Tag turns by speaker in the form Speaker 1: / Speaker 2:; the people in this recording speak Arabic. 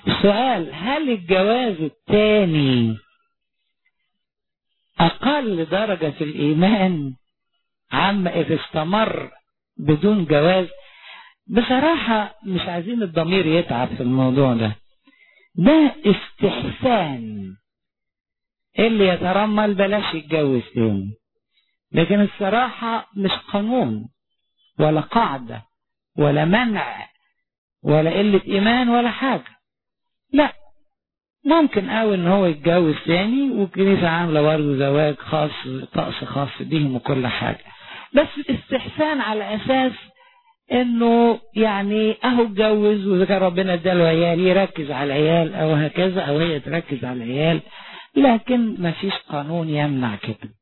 Speaker 1: السؤال: هل الجواز الثاني أقل درجة في الإيمان عما إذا استمر بدون جواز؟ بصراحة مش عايزين الضمير يتعب في الموضوع ده. ده استحسان، اللي يترمل بلاش يتجوز تاني. لكن الصراحة مش قانون ولا قاعدة ولا منع ولا قلة إيمان ولا حاجة. لا، ممكن قوي ان هو يتجوز تاني، والكنيسة عاملة برضه زواج خاص، طقس خاص بيهم وكل حاجة. بس استحسان على اساس انه يعني اهو اتجوز، واذا كان ربنا اداله عيال يركز على العيال، او هكذا، او هي تركز على العيال. لكن مفيش قانون يمنع كده.